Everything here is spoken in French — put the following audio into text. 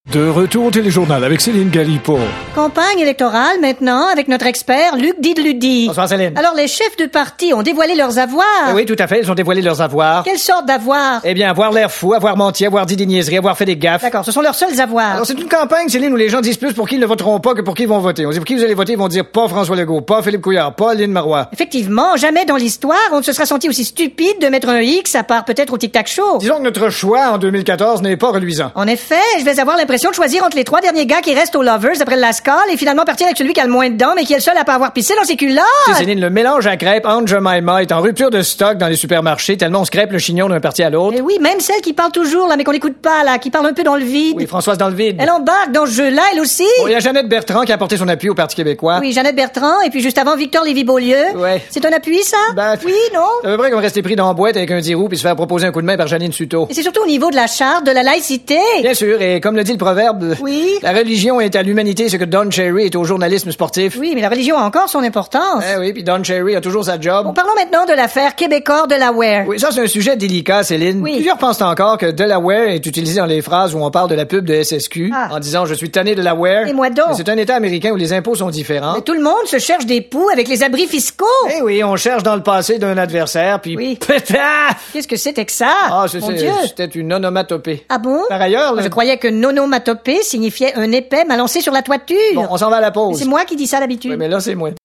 De retour au téléjournal avec Céline Galipo. Campagne électorale maintenant avec notre expert Luc Didludi. Bonsoir Céline. Alors les chefs de parti ont dévoilé leurs avoirs. Oui, tout à fait, ils ont dévoilé leurs avoirs. Quelle sorte d'avoirs? Eh bien, avoir l'air fou, avoir menti, avoir dit des niaiseries, avoir fait des gaffes. D'accord, ce sont leurs seuls avoirs. Alors c'est une campagne, Céline, où les gens disent plus pour qui ils ne voteront pas que pour qui ils vont voter. On dit pour qui vous allez voter, ils vont dire pas François Legault, pas Philippe Couillard, pas Lynn Marois. Effectivement, jamais dans l'histoire on ne se sera senti aussi stupide de mettre un X à part peut-être au tic-tac-show. Disons que notre choix en 2014 n'est pas reluisant. En effet, je vais avoir l'impression de choisir entre les 3 derniers gars qui restent aux Lovers après le Lascaux et finalement partir avec celui qui a le moins de dents mais qui est le seul à pas avoir pissé dans ses culottes. C'est Céline, le mélange à crêpes entre Jemima est en rupture de stock dans les supermarchés tellement on se crêpe le chignon d'un parti à l'autre. Et oui, même celle qui parle toujours là mais qu'on n'écoute pas là, qui parle un peu dans le vide. Oui, Françoise dans le vide. Elle embarque dans ce jeu-là, elle aussi. Bon, il y a Jeannette Bertrand qui a apporté son appui au Parti québécois. Oui, Jeannette Bertrand et puis juste avant Victor Lévy-Beaulieu. Ouais. C'est un appui ça? Ben, oui, non? C'est à peu près comme rester pris dans la boîte avec un 10 roues puis se faire proposer un coup de main par Janine Suto. Et c'est surtout au niveau de la charte de la laïcité. Bien sûr, et comme le dit le proverbe, oui. La religion est à l'humanité ce que Don Cherry est au journalisme sportif. Oui, mais la religion a encore son importance. Eh oui, puis Don Cherry a toujours sa job. Bon, parlons maintenant de l'affaire Québécois-Delaware. Oui, ça c'est un sujet délicat, Céline. Oui. Plusieurs pensent encore que Delaware est utilisé dans les phrases où on parle de la pub de SSQ, en disant « je suis tanné de Delaware ». Et moi donc. Mais c'est un État américain où les impôts sont différents. Mais tout le monde se cherche des poux avec les abris fiscaux. Eh oui, on cherche dans le passé d'un adversaire, puis oui. Pétaf! Qu'est-ce que c'était que ça? Ah, c'était une onomatopée. Ah bon? Par ailleurs, là, je croyais que nonomatopée signifiait un épais balancé sur la toiture. Bon, on s'en va à la pause. C'est moi qui dis ça d'habitude. Oui, mais là, c'est moi.